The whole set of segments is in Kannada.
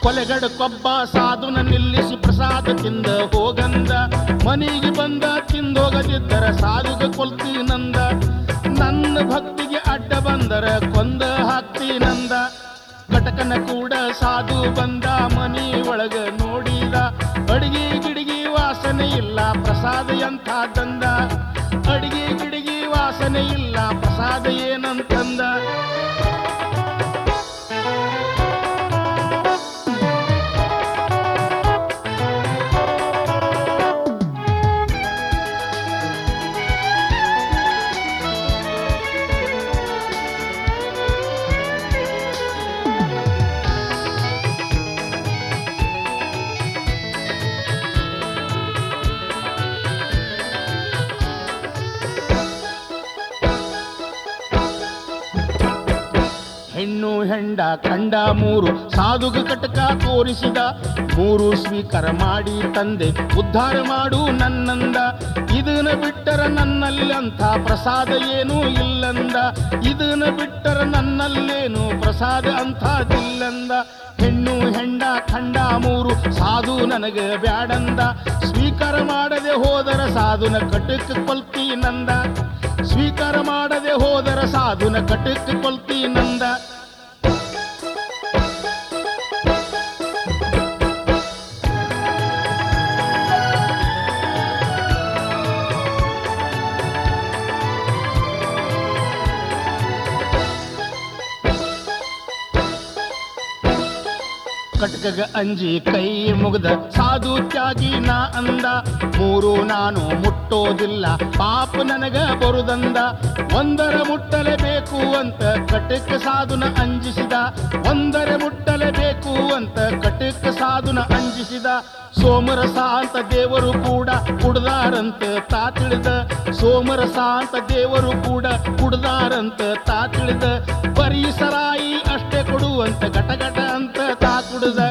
ಕೊಲೆಗಡಕೊಬ್ಬ ಸಾಧುನ ನಿಲ್ಲಿಸಿ ಪ್ರಸಾದ ತಿಂದ ಹೋಗಂದ. ಮನೆಗೆ ಬಂದ ತಿಂದೋಗದಿದ್ದರ ಸಾಧುಗೆ ಕೊಲ್ತೀನಂದ. ನನ್ನ ಭಕ್ತಿಗೆ ಅಡ್ಡ ಬಂದರ ಕೊಂದ ಹಾಕ್ತೀನಂದ. ಕಟಕನ ಕೂಡ ಸಾಧು ಬಂದ ಮನಿ ಒಳಗ ನೋಡಿದ. ಅಡಿಗೆ ಗಿಡಿಗೆ ವಾಸನೆ ಇಲ್ಲ ಪ್ರಸಾದ ಎಂಥದಂದ. ಅಡಿಗೆ ಗಿಡಿಗೆ ವಾಸನೆ ಇಲ್ಲ ಪ್ರಸಾದ ಏನಂತಂದ. ಹೆಣ್ಣು ಹೆಂಡ ಕಂಡ ಮೂರು ಸಾಧುಗ ಕಟಕ ತೋರಿಸಿದ. ಮೂರು ಸ್ವೀಕಾರ ಮಾಡಿ ತಂದೆ ಉದ್ಧಾರ ಮಾಡು ನನ್ನಂದ. ಇದನ್ನ ಬಿಟ್ಟರ ನನ್ನಲ್ಲಂಥ ಪ್ರಸಾದ ಏನೂ ಇಲ್ಲಂದ. ಇದನ್ನ ಬಿಟ್ಟರ ನನ್ನಲ್ಲೇನು ಪ್ರಸಾದ ಅಂಥದಿಲ್ಲಂದ. ಹೆಣ್ಣು ಹೆಂಡ ಖಂಡ ಮೂರು ಸಾಧು ನನಗೆ ಬ್ಯಾಡಂದ. ಸ್ವೀಕಾರ ಮಾಡದೆ ಹೋದರ ಸಾಧುನ ಕಟಕ್ ಕೊಲ್ತೀನಂದ. ಸ್ವೀಕಾರ ಮಾಡದೆ ಹೋದರ ಸಾಧುನ ಕಟಕ್ ಕೊಲ್ತೀನಂದ. ಕಟಕಗ ಅಂಜಿ ಕೈ ಮುಗ್ದ ಸಾಧು ತ್ಯಾಗಿ ನಾ ಅಂದ. ಮೂರು ನಾನು ಮುಟ್ಟೋದಿಲ್ಲ ಪಾಪ ನನಗ ಬರುದಂದ. ಒಂದರ ಮುಟ್ಟಲೇಬೇಕು ಅಂತ ಕಟಕ ಸಾಧುನ ಅಂಜಿಸಿದ. ಒಂದರ ಮುಟ್ಟಲೇಬೇಕು ಅಂತ ಕಟಕ ಸಾಧುನ ಅಂಜಿಸಿದ. ಸೋಮರಸ ಅಂತ ದೇವರು ಕೂಡ ಕುಡ್ದಾರಂತ ತಾ ತಿಳಿದ. ಸೋಮರಸ ಅಂತ ದೇವರು ಕೂಡ ಕುಡ್ದಾರಂತ ತಾ ತಿಳಿದ. ಬರೀ ಸರಾಯಿ ಅಷ್ಟೇ ಕೊಡುವಂತ ಘಟಘಟ ಅಂತ ತಾ ಕುಡ್ದ.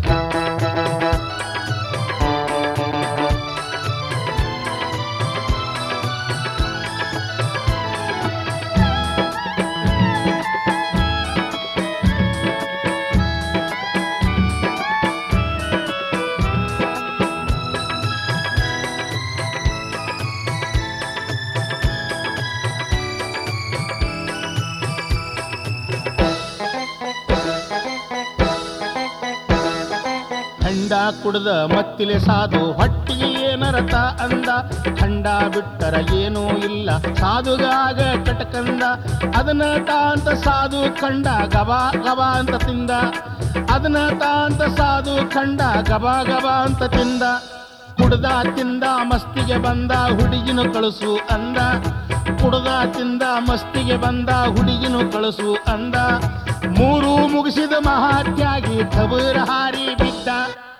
ಖಂಡ ಕುಡ್ದ ಮತ್ತಿಲೆ ಸಾಧು ಹೊಟ್ಟಿಗೆ ಏನರತ ಅಂದ. ಖಂಡ ಬಿಟ್ಟರ ಏನೂ ಇಲ್ಲ ಸಾಧುಗಾಗ ಕಟಕಂದ. ಅದನ್ನ ತಾಂತ ಸಾಧು ಖಂಡ ಗಬಾ ಗಬಾ ಅಂತ ತಿಂದ. ಅದನ್ನ ತಾಂತ ಸಾಧು ಖಂಡ ಗಬಾ ಗಬಾ ಅಂತ ತಿಂದ. ಕುಡ್ದ ತಿಂದ ಮಸ್ತಿಗೆ ಬಂದ ಹುಡುಗಿನು ಕಳಿಸು ಅಂದ. ಕುಡ್ದ ತಿಂದ ಮಸ್ತಿಗೆ ಬಂದ ಹುಡುಗಿನು ಕಳಿಸು ಅಂದ. ಮೂರು ಮುಗಿಸಿದ ಮಹಾತ್ಯಾಗಿ ಕಬೂರ ಹಾರಿ ಬಿದ್ದ.